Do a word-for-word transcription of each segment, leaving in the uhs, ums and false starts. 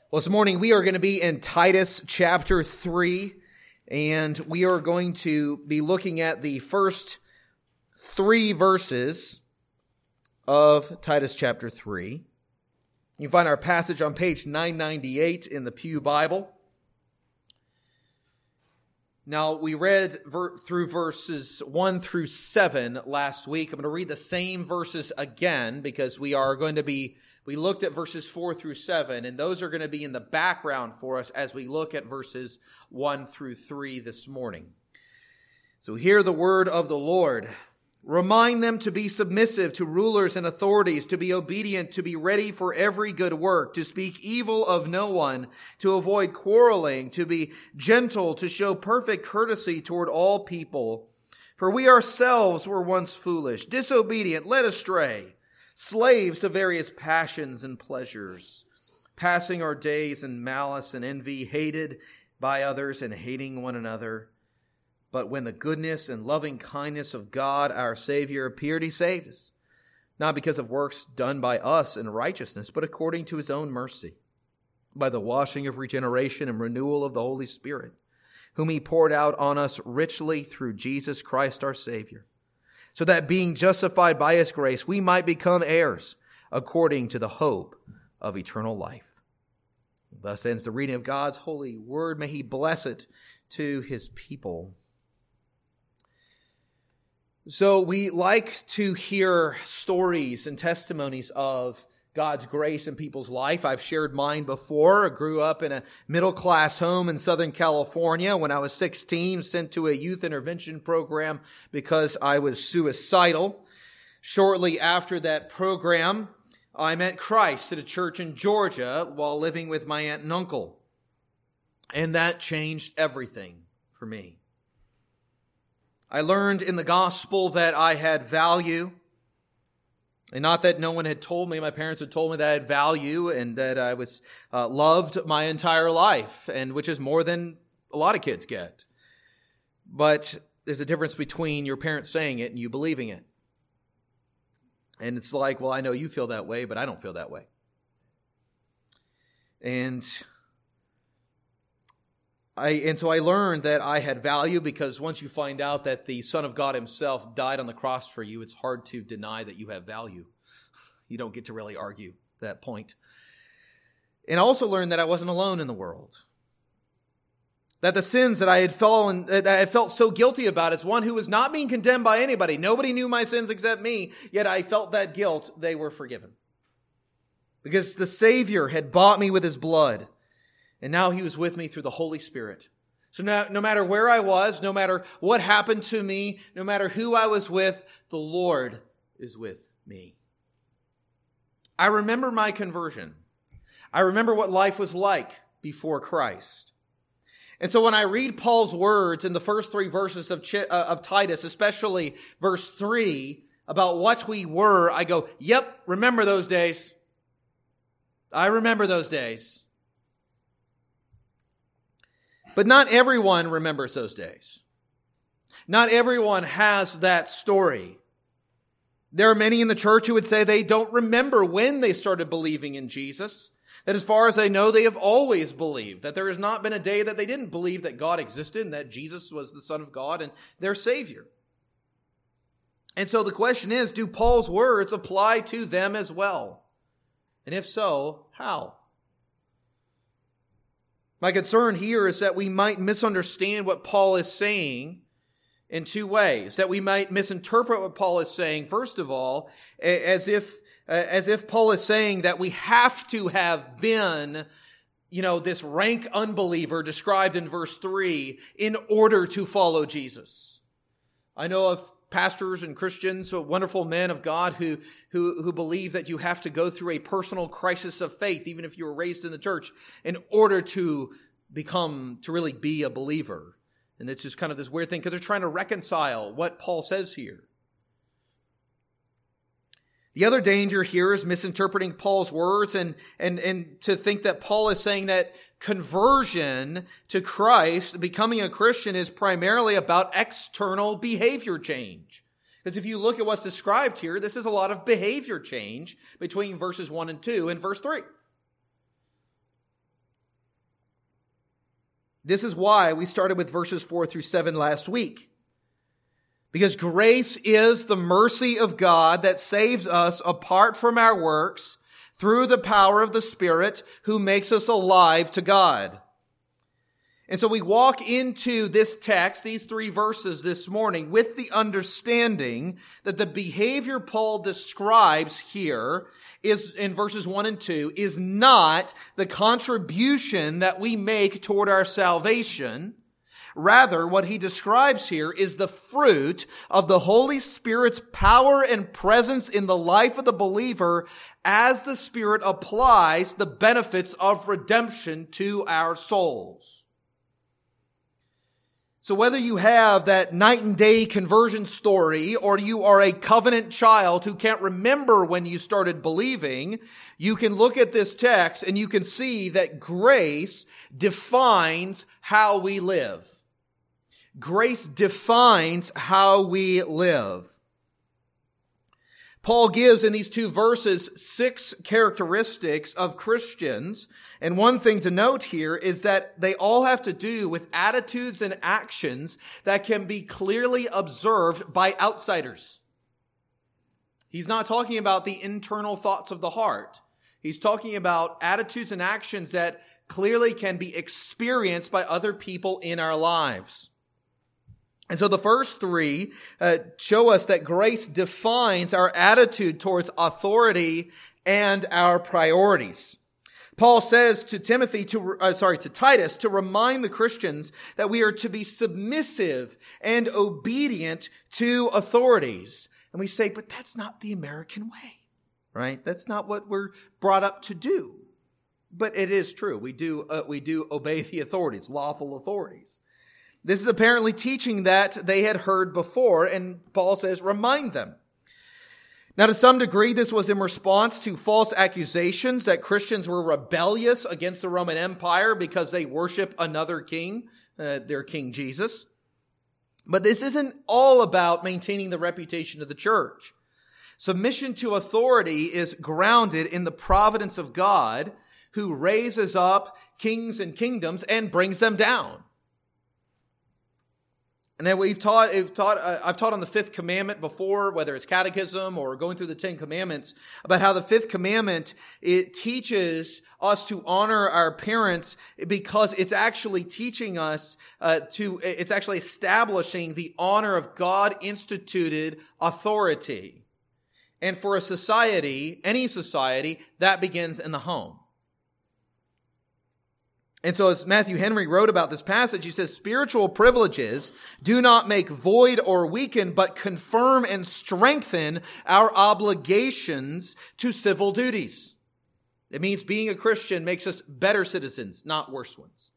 Well, this morning we are going to be in Titus chapter three, and we are going to be looking at the first three verses of Titus chapter three. You can find our passage on page nine ninety-eight in the Pew Bible. Now, we read ver- through verses one through seven last week. I'm going to read the same verses again because we are going to be We looked at verses four through seven, and those are going to be in the background for us as we look at verses one through three this morning. So hear the word of the Lord. Remind them to be submissive to rulers and authorities, to be obedient, to be ready for every good work, to speak evil of no one, to avoid quarreling, to be gentle, to show perfect courtesy toward all people. For we ourselves were once foolish, disobedient, led astray, slaves to various passions and pleasures, passing our days in malice and envy, hated by others and hating one another. But when the goodness and loving kindness of God, our Savior, appeared, he saved us, not because of works done by us in righteousness, but according to his own mercy, by the washing of regeneration and renewal of the Holy Spirit, whom he poured out on us richly through Jesus Christ our Savior, so that being justified by his grace, we might become heirs according to the hope of eternal life. Thus ends the reading of God's holy word. May he bless it to his people. So we like to hear stories and testimonies of God's grace in people's life. I've shared mine before. I grew up in a middle-class home in Southern California. When I was sixteen, sent to a youth intervention program because I was suicidal. Shortly after that program, I met Christ at a church in Georgia while living with my aunt and uncle. And that changed everything for me. I learned in the gospel that I had value. And not that no one had told me, my parents had told me that I had value and that I was uh, loved my entire life, and which is more than a lot of kids get. But there's a difference between your parents saying it and you believing it. And it's like, well, I know you feel that way, but I don't feel that way. And I, and so I learned that I had value because once you find out that the Son of God himself died on the cross for you, it's hard to deny that you have value. You don't get to really argue that point. And I also learned that I wasn't alone in the world. That the sins that I had fallen, that I had felt so guilty about as one who was not being condemned by anybody. Nobody knew my sins except me, yet I felt that guilt. They were forgiven. Because the Savior had bought me with his blood. And now he was with me through the Holy Spirit. So now, no matter where I was, no matter what happened to me, no matter who I was with, the Lord is with me. I remember my conversion. I remember what life was like before Christ. And so when I read Paul's words in the first three verses of, Ch- uh, of Titus, especially verse three, about what we were, I go, yep, remember those days. I remember those days. But not everyone remembers those days. Not everyone has that story. There are many in the church who would say they don't remember when they started believing in Jesus. That as far as they know, they have always believed. That there has not been a day that they didn't believe that God existed and that Jesus was the Son of God and their Savior. And so the question is, do Paul's words apply to them as well? And if so, how? My concern here is that we might misunderstand what Paul is saying in two ways. That we might misinterpret what Paul is saying, first of all, as if as if Paul is saying that we have to have been, you know, this rank unbeliever described in verse three in order to follow Jesus. I know of pastors and Christians, so wonderful men of God who, who, who believe that you have to go through a personal crisis of faith, even if you were raised in the church, in order to become, to really be a believer. And it's just kind of this weird thing because they're trying to reconcile what Paul says here. The other danger here is misinterpreting Paul's words and, and, and to think that Paul is saying that conversion to Christ, becoming a Christian, is primarily about external behavior change. Because if you look at what's described here, this is a lot of behavior change between verses one and two and verse three. This is why we started with verses four through seven last week. Because grace is the mercy of God that saves us apart from our works through the power of the Spirit who makes us alive to God. And so we walk into this text, these three verses this morning, with the understanding that the behavior Paul describes here is in verses one and two is not the contribution that we make toward our salvation. Rather, what he describes here is the fruit of the Holy Spirit's power and presence in the life of the believer as the Spirit applies the benefits of redemption to our souls. So whether you have that night and day conversion story or you are a covenant child who can't remember when you started believing, you can look at this text and you can see that grace defines how we live. Grace defines how we live. Paul gives in these two verses six characteristics of Christians. And one thing to note here is that they all have to do with attitudes and actions that can be clearly observed by outsiders. He's not talking about the internal thoughts of the heart. He's talking about attitudes and actions that clearly can be experienced by other people in our lives. And so the first three uh, show us that grace defines our attitude towards authority and our priorities. Paul says to Timothy, to uh, sorry, to Titus, to remind the Christians that we are to be submissive and obedient to authorities. And we say, but that's not the American way, right? That's not what we're brought up to do. But it is true. We do uh, we do obey the authorities, lawful authorities. This is apparently teaching that they had heard before, and Paul says, remind them. Now, to some degree, this was in response to false accusations that Christians were rebellious against the Roman Empire because they worship another king, uh, their King Jesus. But this isn't all about maintaining the reputation of the church. Submission to authority is grounded in the providence of God, who raises up kings and kingdoms and brings them down. And then we've taught, we've taught uh, I've taught on the fifth commandment before, whether it's catechism or going through the Ten Commandments, about how the fifth commandment, it teaches us to honor our parents because it's actually teaching us uh, to, it's actually establishing the honor of God instituted authority. And for a society, any society, that begins in the home. And so as Matthew Henry wrote about this passage, he says, spiritual privileges do not make void or weaken, but confirm and strengthen our obligations to civil duties. It means being a Christian makes us better citizens, not worse ones.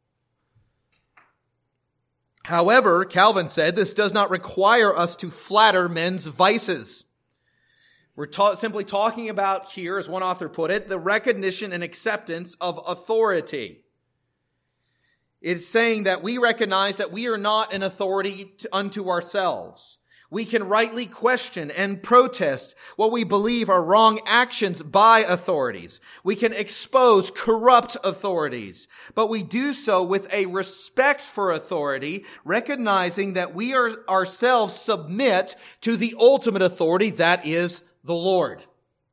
However, Calvin said, this does not require us to flatter men's vices. We're ta- simply talking about here, as one author put it, the recognition and acceptance of authority. It's saying that we recognize that we are not an authority unto ourselves. We can rightly question and protest what we believe are wrong actions by authorities. We can expose corrupt authorities, but we do so with a respect for authority, recognizing that we are ourselves submit to the ultimate authority, that is the Lord.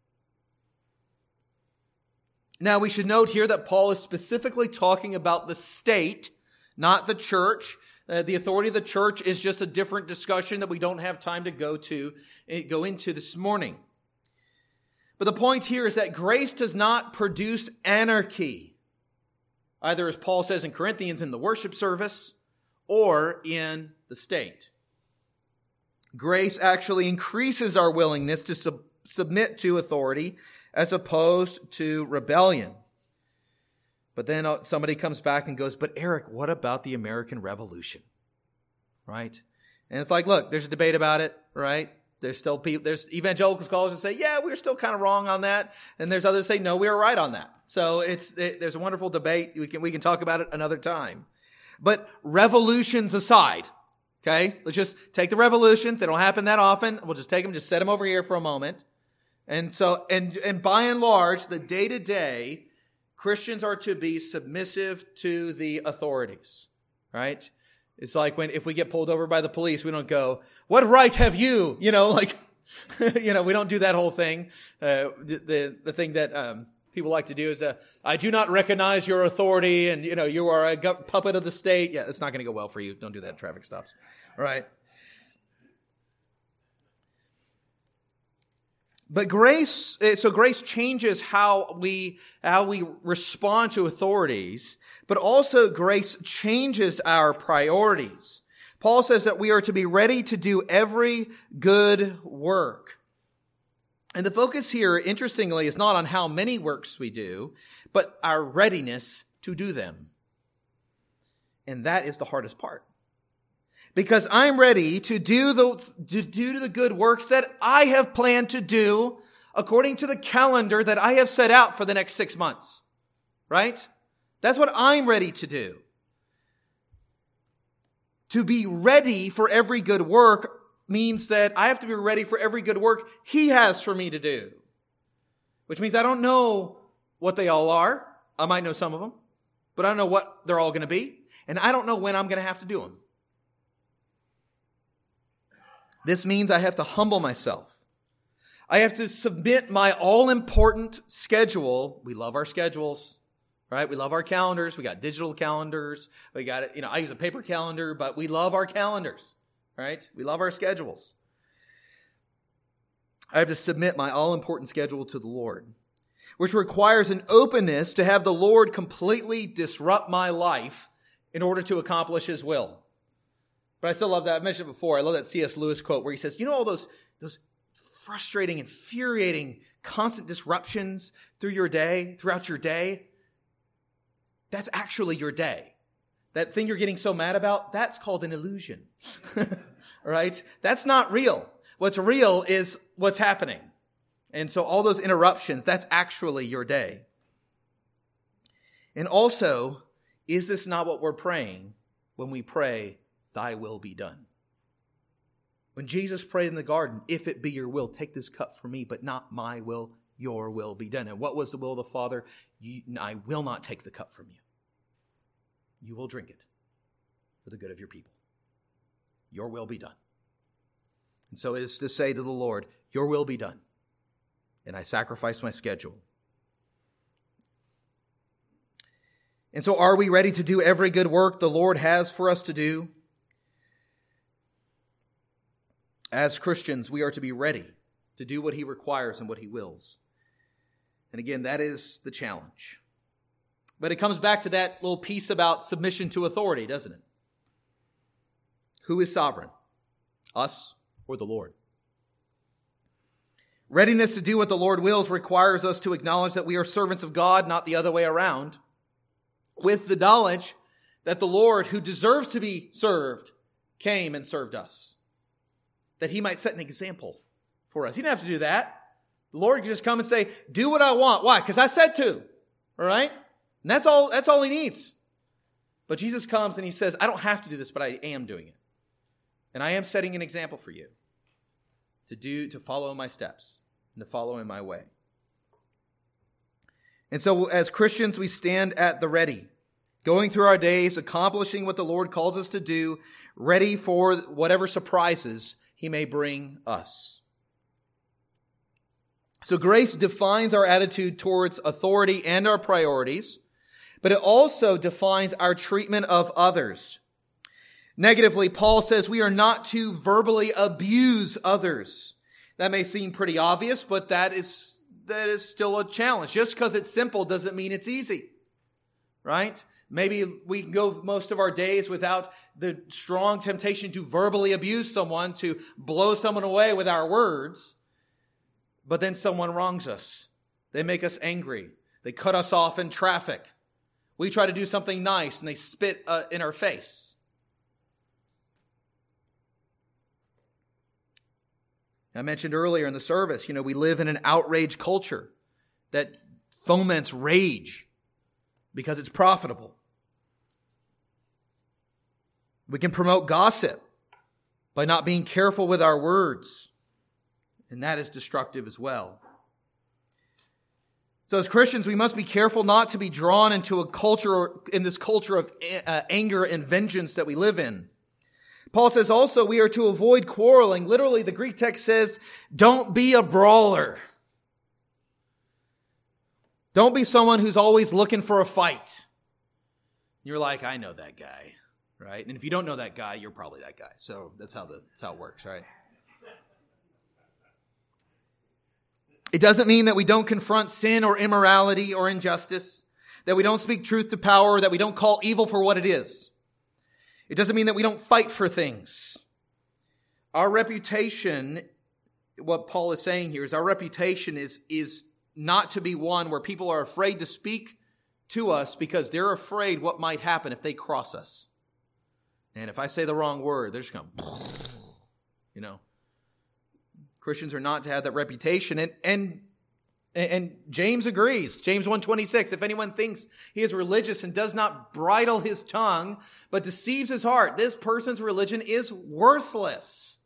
Now, we should note here that Paul is specifically talking about the state, not the church. Uh, the authority of the church is just a different discussion that we don't have time to go to, go into this morning. But the point here is that grace does not produce anarchy, either as Paul says in Corinthians in the worship service or in the state. Grace actually increases our willingness to sub- submit to authority as opposed to rebellion. But then somebody comes back and goes, but Eric, what about the American Revolution? Right? And it's like, look, there's a debate about it, right? There's still people, there's evangelical scholars that say, yeah, we're still kind of wrong on that. And there's others that say, no, we were right on that. So it's, it, there's a wonderful debate. We can, we can talk about it another time. But revolutions aside, okay? Let's just take the revolutions. They don't happen that often. We'll just take them, just set them over here for a moment. And so, and, and by and large, the day-to-day Christians are to be submissive to the authorities, right? It's like when, if we get pulled over by the police, we don't go, "What right have you?" You know, like, you know, we don't do that whole thing. Uh, the, the, the thing that, um, people like to do is, uh, "I do not recognize your authority," and, you know, "you are a gu- puppet of the state." Yeah, it's not going to go well for you. Don't do that at traffic stops. All right. But grace, so grace changes how we, how we respond to authorities, but also grace changes our priorities. Paul says that we are to be ready to do every good work. And the focus here, interestingly, is not on how many works we do, but our readiness to do them. And that is the hardest part. Because I'm ready to do the to do the good works that I have planned to do according to the calendar that I have set out for the next six months. Right? That's what I'm ready to do. To be ready for every good work means that I have to be ready for every good work He has for me to do. Which means I don't know what they all are. I might know some of them, but I don't know what they're all going to be. And I don't know when I'm going to have to do them. This means I have to humble myself. I have to submit my all-important schedule. We love our schedules, right? We love our calendars. We got digital calendars. We got it. You know, I use a paper calendar, but we love our calendars, right? We love our schedules. I have to submit my all-important schedule to the Lord, which requires an openness to have the Lord completely disrupt my life in order to accomplish His will. But I still love that. I've mentioned it before. I love that C S Lewis quote where he says, you know, all those, those frustrating, infuriating, constant disruptions through your day, throughout your day, that's actually your day. That thing you're getting so mad about, that's called an illusion. Right? That's not real. What's real is what's happening. And so all those interruptions, that's actually your day. And also, is this not what we're praying when we pray, "Thy will be done"? When Jesus prayed in the garden, "If it be your will, take this cup from me, but not my will, your will be done." And what was the will of the Father? You, I will not take the cup from you. You will drink it for the good of your people. Your will be done. And so it is to say to the Lord, "Your will be done." And I sacrifice my schedule. And so are we ready to do every good work the Lord has for us to do? As Christians, we are to be ready to do what He requires and what He wills. And again, that is the challenge. But it comes back to that little piece about submission to authority, doesn't it? Who is sovereign? Us or the Lord? Readiness to do what the Lord wills requires us to acknowledge that we are servants of God, not the other way around, with the knowledge that the Lord, who deserves to be served, came and served us, that He might set an example for us. He didn't have to do that. The Lord could just come and say, "Do what I want." Why? Because I said to. All right? And that's all, that's all He needs. But Jesus comes and He says, "I don't have to do this, but I am doing it. And I am setting an example for you to do, to follow in my steps and to follow in my way." And so as Christians, we stand at the ready, going through our days, accomplishing what the Lord calls us to do, ready for whatever surprises He may bring us. So grace defines our attitude towards authority and our priorities, but it also defines our treatment of others. Negatively, Paul says we are not to verbally abuse others. That may seem pretty obvious, but that is that is still a challenge. Just because it's simple doesn't mean it's easy, right? Maybe we can go most of our days without the strong temptation to verbally abuse someone, to blow someone away with our words. But then someone wrongs us. They make us angry. They cut us off in traffic. We try to do something nice and they spit uh, in our face. I mentioned earlier in the service, you know, we live in an outrage culture that foments rage because it's profitable. We can promote gossip by not being careful with our words, and that is destructive as well. So as Christians, we must be careful not to be drawn into a culture, in this culture of uh, anger and vengeance that we live in. Paul says also we are to avoid quarreling. Literally, the Greek text says, don't be a brawler. Don't be someone who's always looking for a fight. You're like, I know that guy, right? And if you don't know that guy, you're probably that guy. So that's how the that's how it works, right? It doesn't mean that we don't confront sin or immorality or injustice, that we don't speak truth to power, that we don't call evil for what it is. It doesn't mean that we don't fight for things. Our reputation, what Paul is saying here is our reputation is, is not to be one where people are afraid to speak to us because they're afraid what might happen if they cross us. And if I say the wrong word, they're just going to, you know. Christians are not to have that reputation. And, and, and James agrees. James one twenty-six, if anyone thinks he is religious and does not bridle his tongue, but deceives his heart, this person's religion is worthless.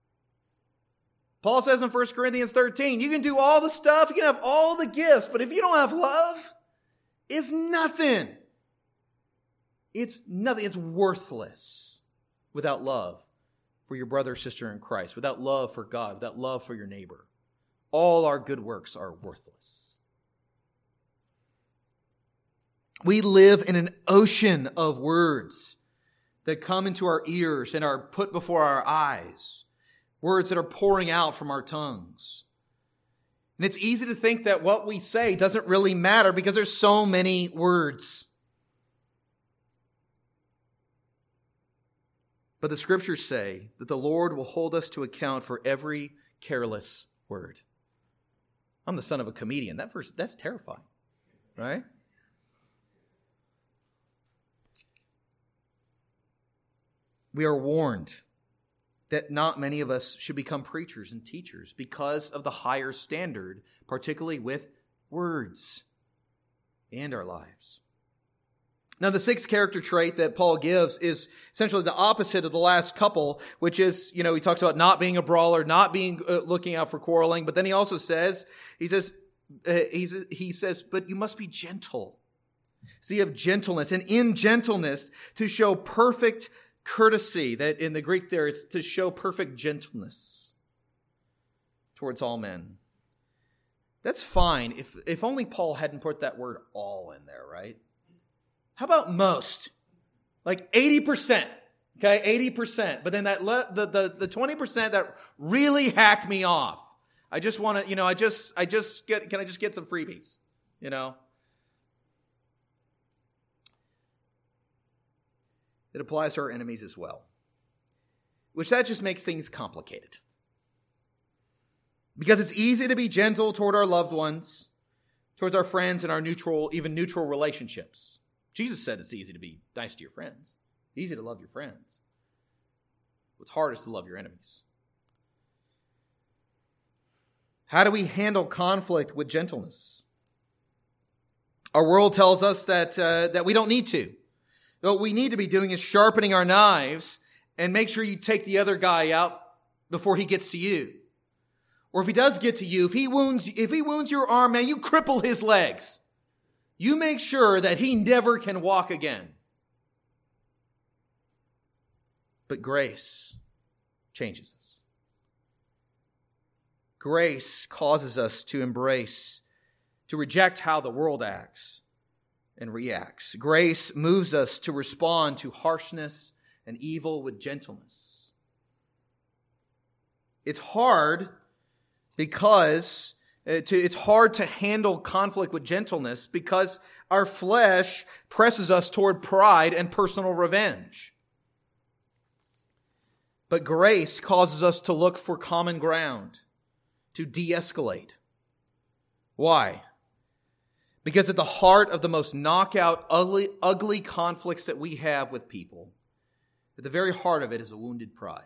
Paul says in First Corinthians thirteen, you can do all the stuff, you can have all the gifts, but if you don't have love, it's nothing. It's nothing. It's worthless without love for your brother or sister in Christ, without love for God, without love for your neighbor. All our good works are worthless. We live in an ocean of words that come into our ears and are put before our eyes. Words that are pouring out from our tongues. And it's easy to think that what we say doesn't really matter because there's so many words. But the scriptures say that the Lord will hold us to account for every careless word. I'm the son of a comedian. That verse, that's terrifying, right? We are warned that not many of us should become preachers and teachers because of the higher standard, particularly with words and our lives. Now, the sixth character trait that Paul gives is essentially the opposite of the last couple, which is, you know, he talks about not being a brawler, not being uh, looking out for quarreling, but then he also says, he says, uh, he's, he says, but you must be gentle. So you have gentleness, and in gentleness to show perfect courtesy. That in the Greek there is to show perfect gentleness towards all men. That's fine if if only Paul hadn't put that word all in there, right? How about most? Like eighty percent. Okay, eighty percent. But then that le- the, the the twenty percent that really hack me off. I just want to, you know, I just I just get can I just get some freebies, you know? It applies to our enemies as well. Which that just makes things complicated. Because it's easy to be gentle toward our loved ones, towards our friends and our neutral, even neutral relationships. Jesus said it's easy to be nice to your friends. Easy to love your friends. What's hard is to love your enemies. How do we handle conflict with gentleness? Our world tells us that uh, that we don't need to. What we need to be doing is sharpening our knives and make sure you take the other guy out before he gets to you. Or if he does get to you, if he wounds, if he wounds your arm, man, you cripple his legs. You make sure that he never can walk again. But grace changes us. Grace causes us to embrace, to reject how the world acts and reacts. Grace moves us to respond to harshness and evil with gentleness. It's hard because uh, to, it's hard to handle conflict with gentleness because our flesh presses us toward pride and personal revenge. But grace causes us to look for common ground, to de-escalate. Why? Because at the heart of the most knockout, ugly, ugly conflicts that we have with people, at the very heart of it is a wounded pride.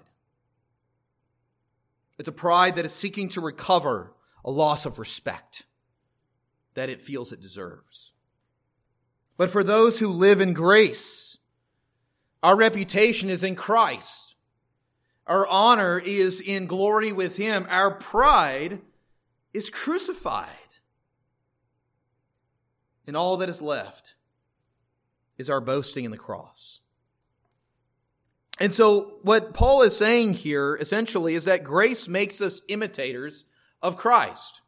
It's a pride that is seeking to recover a loss of respect that it feels it deserves. But for those who live in grace, our reputation is in Christ. Our honor is in glory with Him. Our pride is crucified. And all that is left is our boasting in the cross. And so what Paul is saying here essentially is that grace makes us imitators of Christ.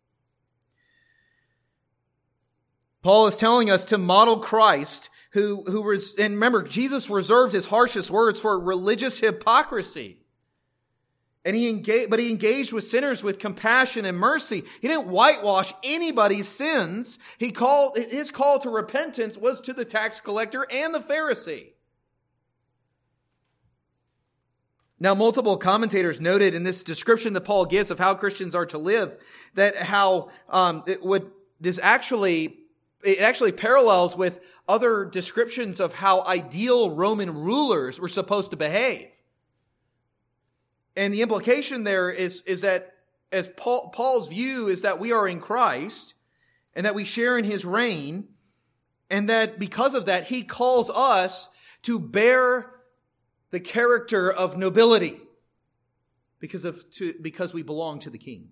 Paul is telling us to model Christ, who, who res, and remember, Jesus reserved his harshest words for religious hypocrisy. And he engaged, but he engaged with sinners with compassion and mercy. He didn't whitewash anybody's sins. He called, his call to repentance was to the tax collector and the Pharisee. Now, multiple commentators noted in this description that Paul gives of how Christians are to live, that how um, it would this actually it actually parallels with other descriptions of how ideal Roman rulers were supposed to behave. And the implication there is is that as Paul, Paul's view is that we are in Christ and that we share in his reign, and that because of that he calls us to bear the character of nobility because of to, because we belong to the King.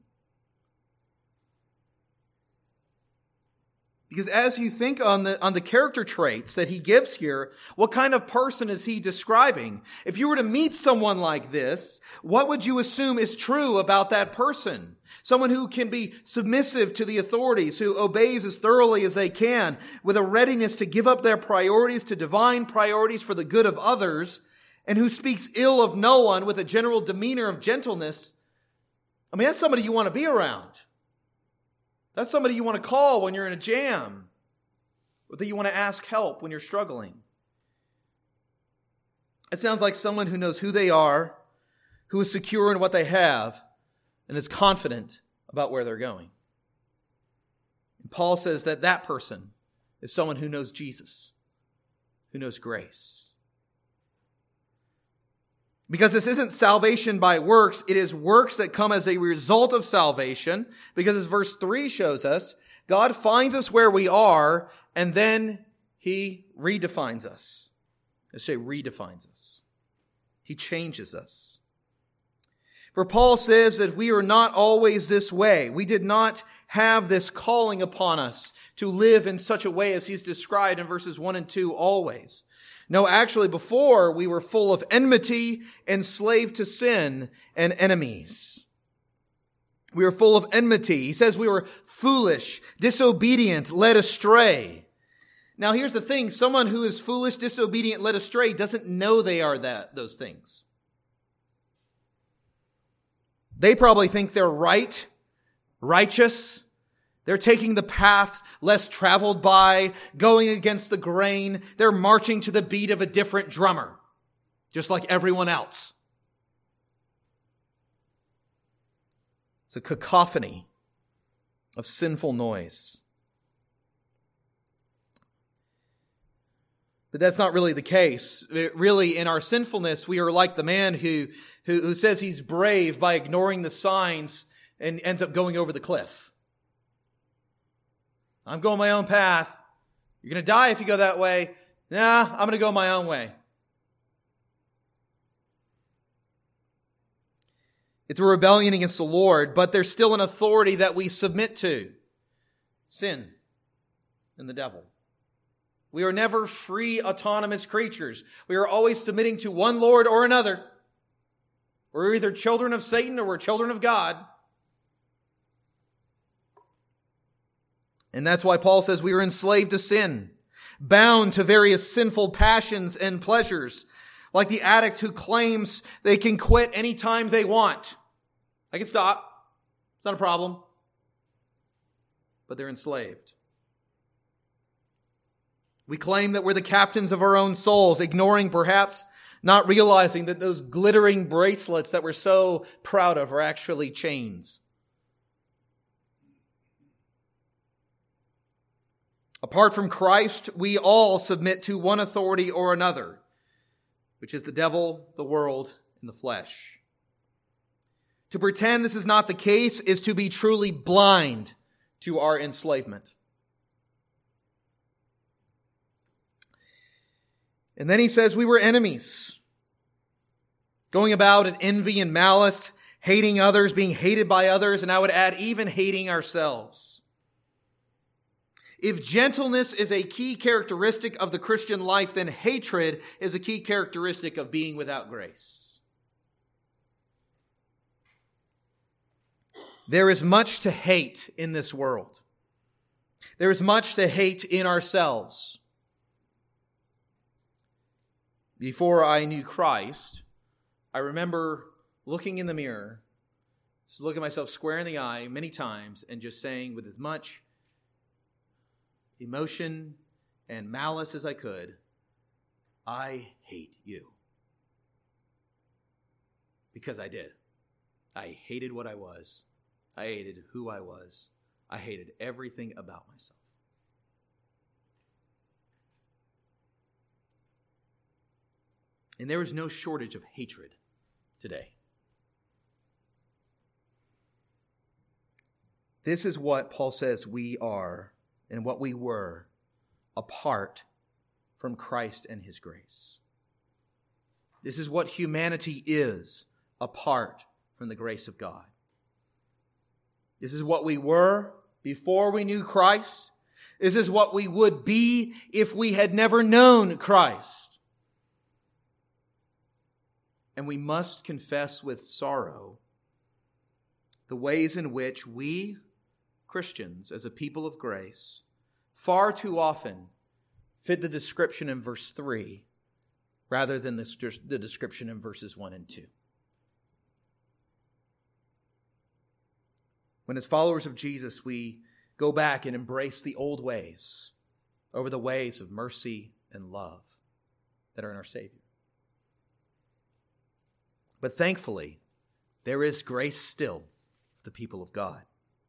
Because as you think on the on the character traits that he gives here, what kind of person is he describing? If you were to meet someone like this, what would you assume is true about that person? Someone who can be submissive to the authorities, who obeys as thoroughly as they can, with a readiness to give up their priorities to divine priorities for the good of others, and who speaks ill of no one with a general demeanor of gentleness. I mean, that's somebody you want to be around. That's somebody you want to call when you're in a jam, or that you want to ask help when you're struggling. It sounds like someone who knows who they are, who is secure in what they have, and is confident about where they're going. And Paul says that that person is someone who knows Jesus, who knows grace. Because this isn't salvation by works, it is works that come as a result of salvation. Because as verse three shows us, God finds us where we are, and then he redefines us. Let's say redefines us. He changes us. For Paul says that we are not always this way. We did not have this calling upon us to live in such a way as he's described in verses one and two always. No, actually, before we were full of enmity, enslaved to sin, and enemies. We were full of enmity. He says we were foolish, disobedient, led astray. Now, here's the thing. Someone who is foolish, disobedient, led astray doesn't know they are that those things. They probably think they're right, righteous. They're taking the path less traveled by, going against the grain. They're marching to the beat of a different drummer, just like everyone else. It's a cacophony of sinful noise. But that's not really the case. It really, in our sinfulness, we are like the man who, who, who says he's brave by ignoring the signs and ends up going over the cliff. I'm going my own path. You're going to die if you go that way. Nah, I'm going to go my own way. It's a rebellion against the Lord, but there's still an authority that we submit to. Sin and the devil. We are never free, autonomous creatures. We are always submitting to one Lord or another. We're either children of Satan or we're children of God. And that's why Paul says we are enslaved to sin, bound to various sinful passions and pleasures, like the addict who claims they can quit anytime they want. I can stop. It's not a problem. But they're enslaved. We claim that we're the captains of our own souls, ignoring perhaps not realizing that those glittering bracelets that we're so proud of are actually chains. Apart from Christ, we all submit to one authority or another, which is the devil, the world, and the flesh. To pretend this is not the case is to be truly blind to our enslavement. And then he says we were enemies, going about in envy and malice, hating others, being hated by others, and I would add even hating ourselves. If gentleness is a key characteristic of the Christian life, then hatred is a key characteristic of being without grace. There is much to hate in this world. There is much to hate in ourselves. Before I knew Christ, I remember looking in the mirror, looking myself square in the eye many times, and just saying with as much emotion and malice as I could, I hate you. Because I did. I hated what I was. I hated who I was. I hated everything about myself. And there is no shortage of hatred today. This is what Paul says we are and what we were apart from Christ and his grace. This is what humanity is apart from the grace of God. This is what we were before we knew Christ. This is what we would be if we had never known Christ. And we must confess with sorrow the ways in which we, Christians, as a people of grace, far too often fit the description in verse three rather than the, the description in verses one and two. When as followers of Jesus, we go back and embrace the old ways over the ways of mercy and love that are in our Savior. But thankfully, there is grace still for the people of God.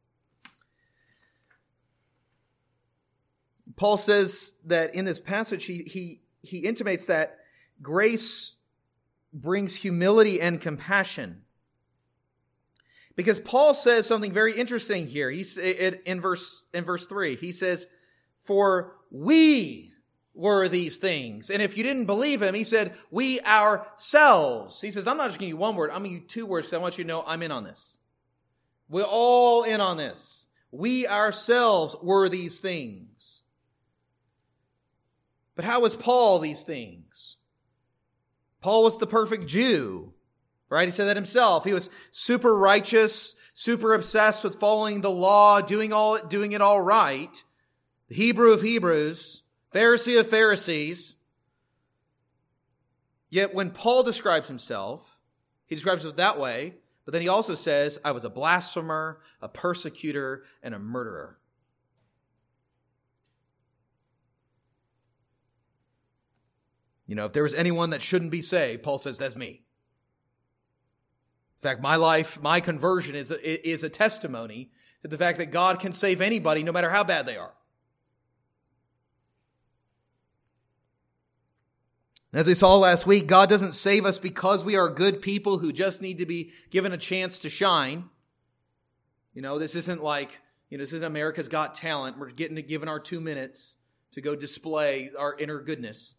Paul says that in this passage, he, he, he intimates that grace brings humility and compassion. Because Paul says something very interesting here. He's in verse, in verse three. He says, for we were these things. And if you didn't believe him, he said, we ourselves. He says, I'm not just giving you one word. I'm giving you two words because I want you to know I'm in on this. We're all in on this. We ourselves were these things. But how was Paul these things? Paul was the perfect Jew, right? He said that himself. He was super righteous, super obsessed with following the law, doing all, doing it all right. The Hebrew of Hebrews, Pharisee of Pharisees. Yet when Paul describes himself, he describes it that way, but then he also says, I was a blasphemer, a persecutor, and a murderer. You know, if there was anyone that shouldn't be saved, Paul says, that's me. In fact, my life, my conversion is a, is a testimony to the fact that God can save anybody, no matter how bad they are. As we saw last week, God doesn't save us because we are good people who just need to be given a chance to shine. You know, this isn't like, you know, this isn't America's Got Talent. We're getting to given our two minutes to go display our inner goodness.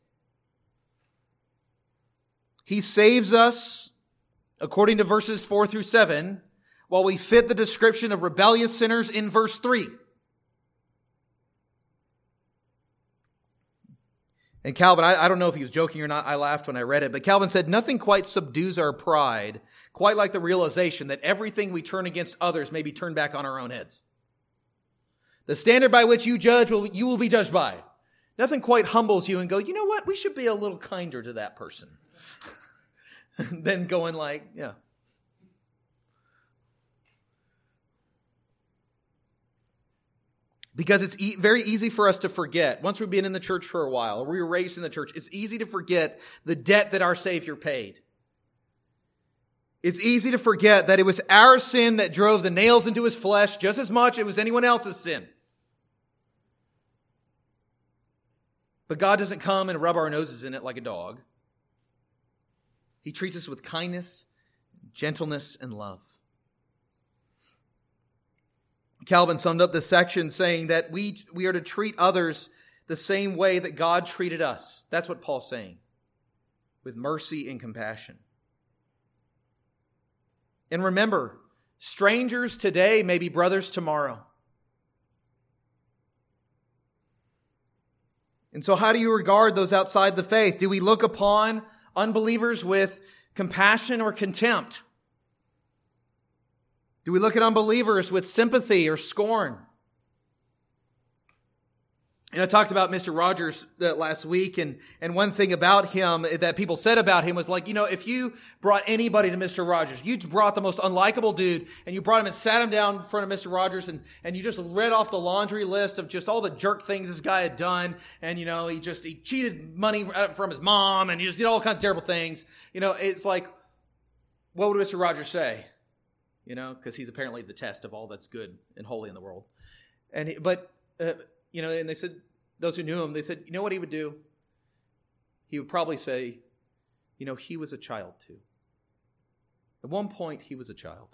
He saves us, according to verses four through seven, while we fit the description of rebellious sinners in verse three. And Calvin, I, I don't know if he was joking or not, I laughed when I read it, but Calvin said, nothing quite subdues our pride, quite like the realization that everything we turn against others may be turned back on our own heads. The standard by which you judge, will you will be judged by. Nothing quite humbles you and go, you know what, we should be a little kinder to that person. Then going like, yeah. Because it's e- very easy for us to forget. Once we've been in the church for a while, or we were raised in the church, it's easy to forget the debt that our Savior paid. It's easy to forget that it was our sin that drove the nails into his flesh just as much as it was anyone else's sin. But God doesn't come and rub our noses in it like a dog. He treats us with kindness, gentleness, and love. Calvin summed up this section saying that we, we are to treat others the same way that God treated us. That's what Paul's saying. With mercy and compassion. And remember, strangers today may be brothers tomorrow. And so how do you regard those outside the faith? Do we look upon unbelievers with compassion or contempt? Do we look at unbelievers with sympathy or scorn? And I talked about Mister Rogers uh, last week, and, and one thing about him that people said about him was like, you know, if you brought anybody to Mister Rogers, you brought the most unlikable dude, and you brought him and sat him down in front of Mister Rogers, and, and you just read off the laundry list of just all the jerk things this guy had done, and, you know, he just, he cheated money from his mom, and he just did all kinds of terrible things. You know, it's like, what would Mister Rogers say? You know, because he's apparently the test of all that's good and holy in the world. And, he, but, uh, You know, and they said, those who knew him, they said, you know what he would do? He would probably say, you know, he was a child too. At one point, he was a child.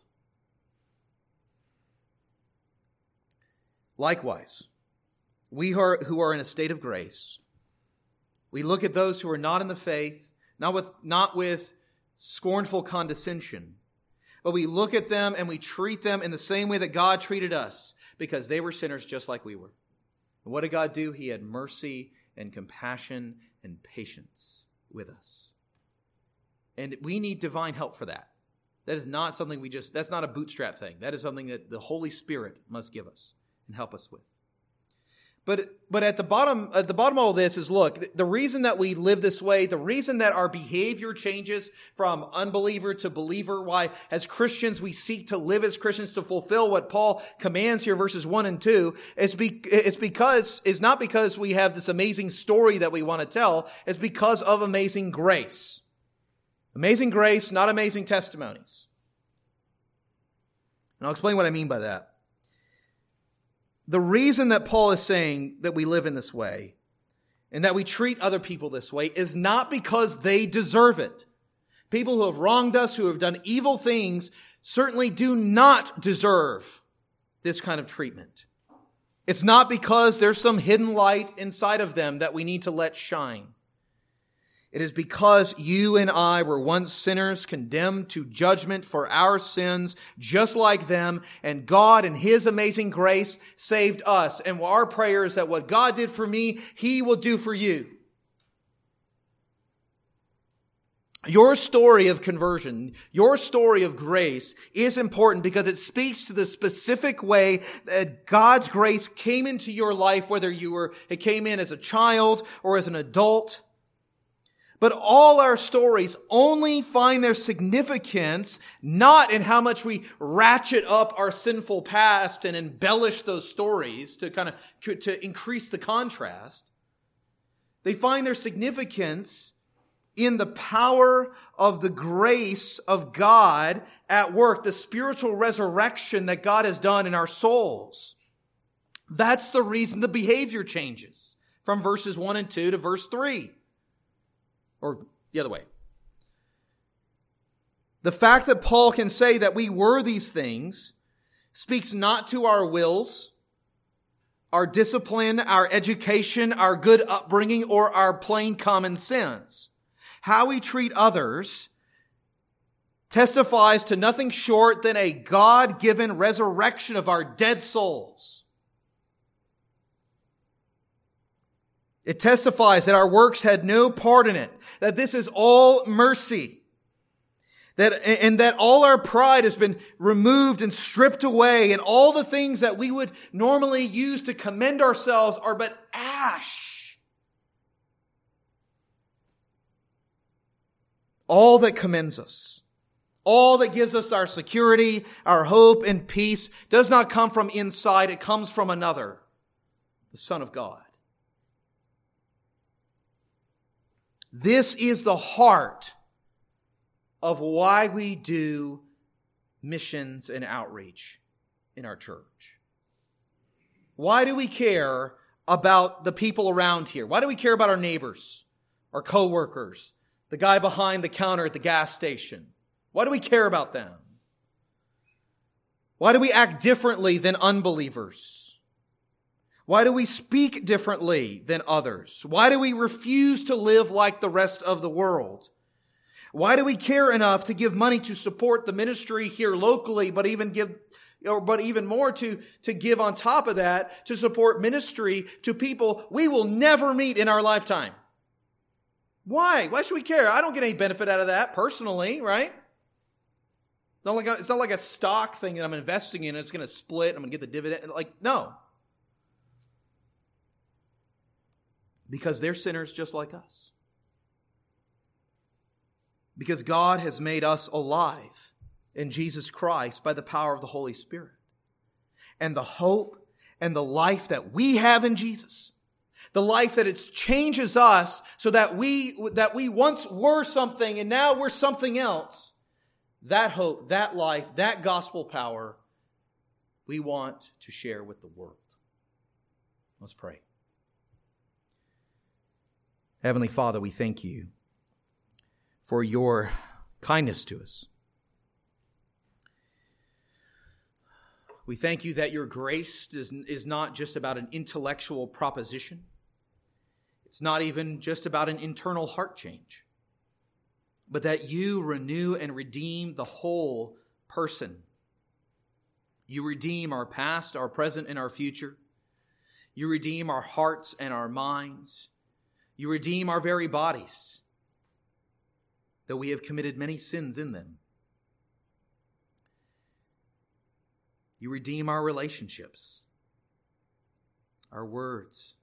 Likewise, we who are, who are in a state of grace, we look at those who are not in the faith, not with, not with scornful condescension, but we look at them and we treat them in the same way that God treated us, because they were sinners just like we were. And what did God do? He had mercy and compassion and patience with us. And we need divine help for that. That is not something we just, that's not a bootstrap thing. That is something that the Holy Spirit must give us and help us with. But but at the bottom at the bottom of all this is, look, the reason that we live this way, the reason that our behavior changes from unbeliever to believer, why as Christians we seek to live as Christians to fulfill what Paul commands here, verses one and two, it's, be, it's because it's not because we have this amazing story that we want to tell, it's because of amazing grace. Amazing grace, not amazing testimonies. And I'll explain what I mean by that. The reason that Paul is saying that we live in this way and that we treat other people this way is not because they deserve it. People who have wronged us, who have done evil things, certainly do not deserve this kind of treatment. It's not because there's some hidden light inside of them that we need to let shine. It is because you and I were once sinners condemned to judgment for our sins, just like them, and God in His amazing grace saved us. And our prayer is that what God did for me, He will do for you. Your story of conversion, your story of grace is important because it speaks to the specific way that God's grace came into your life, whether you were, it came in as a child or as an adult. But all our stories only find their significance not in how much we ratchet up our sinful past and embellish those stories to kind of to increase the contrast. They find their significance in the power of the grace of God at work, the spiritual resurrection that God has done in our souls. That's the reason the behavior changes from verses one and two to verse three. Or the other way. The fact that Paul can say that we were these things speaks not to our wills, our discipline, our education, our good upbringing, or our plain common sense. How we treat others testifies to nothing short than a God-given resurrection of our dead souls. It testifies that our works had no part in it, that this is all mercy, that and that all our pride has been removed and stripped away, and all the things that we would normally use to commend ourselves are but ash. All that commends us, all that gives us our security, our hope, and peace does not come from inside, it comes from another, the Son of God. This is the heart of why we do missions and outreach in our church. Why do we care about the people around here? Why do we care about our neighbors, our coworkers, the guy behind the counter at the gas station? Why do we care about them? Why do we act differently than unbelievers? Why do we speak differently than others? Why do we refuse to live like the rest of the world? Why do we care enough to give money to support the ministry here locally, but even give or but even more to, to give on top of that to support ministry to people we will never meet in our lifetime. Why? Why should we care? I don't get any benefit out of that personally, right? It's not like a, it's not like a stock thing that I'm investing in and it's going to split. I'm going to get the dividend. Like, no. Because they're sinners just like us. Because God has made us alive in Jesus Christ by the power of the Holy Spirit. And the hope and the life that we have in Jesus, the life that it changes us so that we, that we once were something and now we're something else, that hope, that life, that gospel power, we want to share with the world. Let's pray. Heavenly Father, we thank you for your kindness to us. We thank you that your grace is, is not just about an intellectual proposition. It's not even just about an internal heart change, but that you renew and redeem the whole person. You redeem our past, our present, and our future. You redeem our hearts and our minds. You redeem our very bodies, though we have committed many sins in them. You redeem our relationships, our words.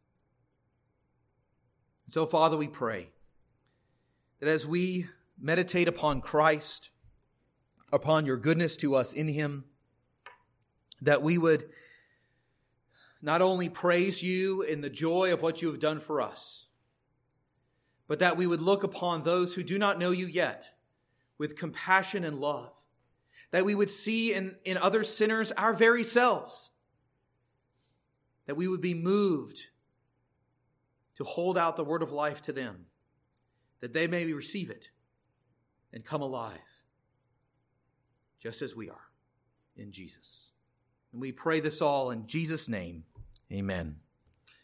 So, Father, we pray that as we meditate upon Christ, upon your goodness to us in him, that we would not only praise you in the joy of what you have done for us, but that we would look upon those who do not know you yet with compassion and love, that we would see in, in other sinners our very selves, that we would be moved to hold out the word of life to them, that they may receive it and come alive, just as we are in Jesus. And we pray this all in Jesus' name. Amen.